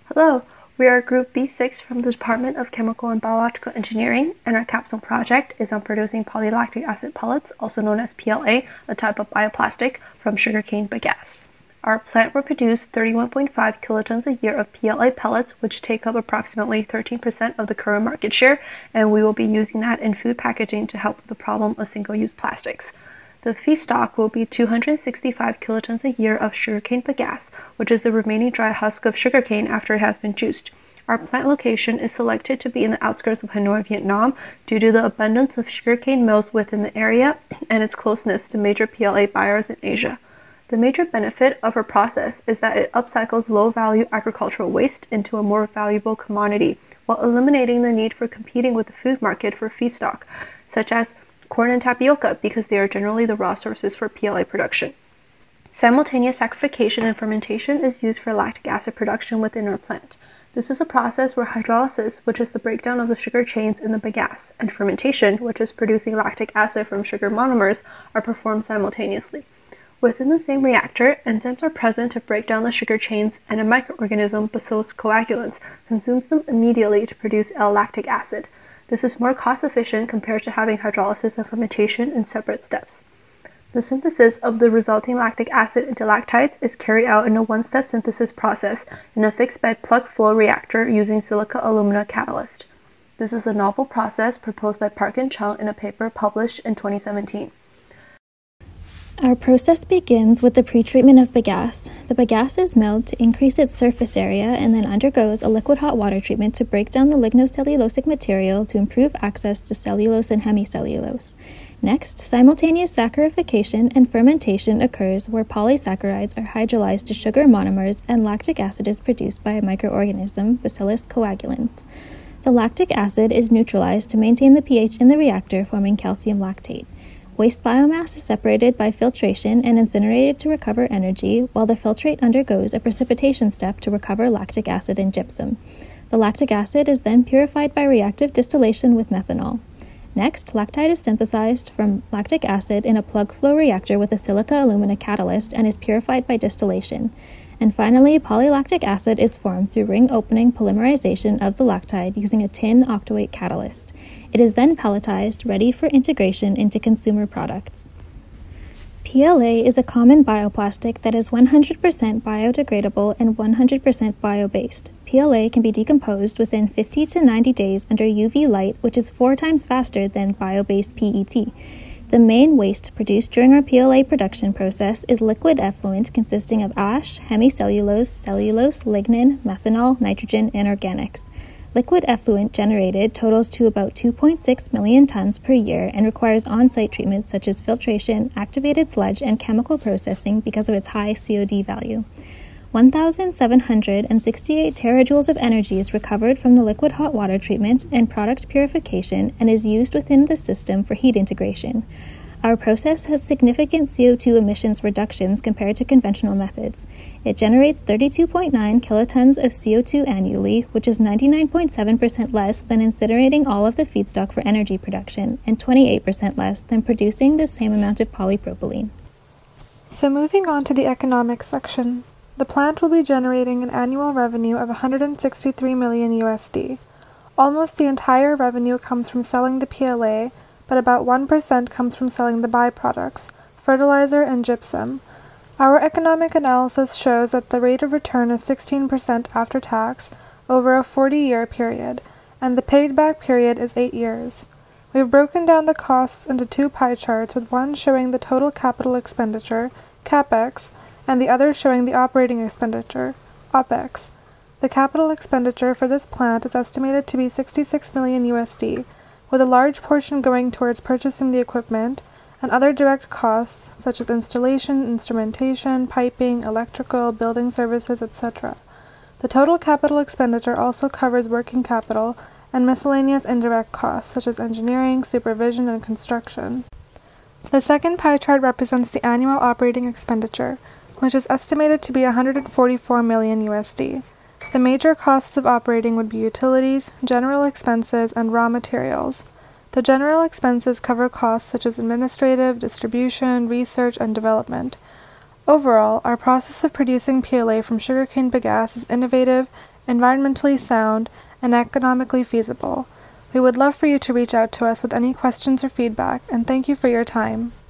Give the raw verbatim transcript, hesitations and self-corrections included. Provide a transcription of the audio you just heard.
Hello, we are Group B six from the Department of Chemical and Biological Engineering, and our capstone project is on producing polylactic acid pellets, also known as P L A, a type of bioplastic, from sugarcane bagasse. Our plant will produce thirty-one point five kilotons a year of P L A pellets, which take up approximately thirteen percent of the current market share, and we will be using that in food packaging to help with the problem of single-use plastics. The feedstock will be two hundred sixty-five kilotons a year of sugarcane bagasse, which is the remaining dry husk of sugarcane after it has been juiced. Our plant location is selected to be in the outskirts of Hanoi, Vietnam, due to the abundance of sugarcane mills within the area and its closeness to major P L A buyers in Asia. The major benefit of our process is that it upcycles low-value agricultural waste into a more valuable commodity, while eliminating the need for competing with the food market for feedstock, such as corn and tapioca, because they are generally the raw sources for P L A production. Simultaneous saccharification and fermentation is used for lactic acid production within our plant. This is a process where hydrolysis, which is the breakdown of the sugar chains in the bagasse, and fermentation, which is producing lactic acid from sugar monomers, are performed simultaneously. Within the same reactor, enzymes are present to break down the sugar chains, and a microorganism, Bacillus coagulans, consumes them immediately to produce L-lactic acid. This is more cost-efficient compared to having hydrolysis and fermentation in separate steps. The synthesis of the resulting lactic acid into lactides is carried out in a one-step synthesis process in a fixed-bed plug-flow reactor using silica alumina catalyst. This is a novel process proposed by Park and Chung in a paper published in twenty seventeen. Our process begins with the pretreatment of bagasse. The bagasse is milled to increase its surface area and then undergoes a liquid hot water treatment to break down the lignocellulosic material to improve access to cellulose and hemicellulose. Next, simultaneous saccharification and fermentation occurs where polysaccharides are hydrolyzed to sugar monomers and lactic acid is produced by a microorganism, Bacillus coagulans. The lactic acid is neutralized to maintain the pH in the reactor, forming calcium lactate. Waste biomass is separated by filtration and incinerated to recover energy, while the filtrate undergoes a precipitation step to recover lactic acid and gypsum. The lactic acid is then purified by reactive distillation with methanol. Next, lactide is synthesized from lactic acid in a plug-flow reactor with a silica alumina catalyst and is purified by distillation. And finally, polylactic acid is formed through ring-opening polymerization of the lactide using a tin octanoate catalyst. It is then pelletized, ready for integration into consumer products. P L A is a common bioplastic that is one hundred percent biodegradable and one hundred percent bio-based. P L A can be decomposed within fifty to ninety days under U V light, which is four times faster than bio-based P E T. The main waste produced during our P L A production process is liquid effluent consisting of ash, hemicellulose, cellulose, lignin, methanol, nitrogen, and organics. Liquid effluent generated totals to about two point six million tons per year and requires on-site treatment such as filtration, activated sludge, and chemical processing because of its high C O D value. one thousand seven hundred sixty-eight terajoules of energy is recovered from the liquid hot water treatment and product purification and is used within the system for heat integration. Our process has significant C O two emissions reductions compared to conventional methods. It generates thirty-two point nine kilotons of C O two annually, which is ninety-nine point seven percent less than incinerating all of the feedstock for energy production, and twenty-eight percent less than producing the same amount of polypropylene. So moving on to the economics section. The plant will be generating an annual revenue of one hundred sixty-three million U S D. Almost the entire revenue comes from selling the P L A, but about one percent comes from selling the byproducts, fertilizer and gypsum. Our economic analysis shows that the rate of return is sixteen percent after tax over a forty-year period, and the paid-back period is eight years. We've broken down the costs into two pie charts, with one showing the total capital expenditure, CapEx, and the other showing the operating expenditure, OpEx. The capital expenditure for this plant is estimated to be sixty-six million U S D, with a large portion going towards purchasing the equipment and other direct costs such as installation, instrumentation, piping, electrical, building services, et cetera. The total capital expenditure also covers working capital and miscellaneous indirect costs such as engineering, supervision, and construction. The second pie chart represents the annual operating expenditure, which is estimated to be one hundred forty-four million U S D. The major costs of operating would be utilities, general expenses, and raw materials. The general expenses cover costs such as administrative, distribution, research, and development. Overall, our process of producing P L A from sugarcane bagasse is innovative environmentally sound, and economically feasible. We would love for you to reach out to us with any questions or feedback, and thank you for your time.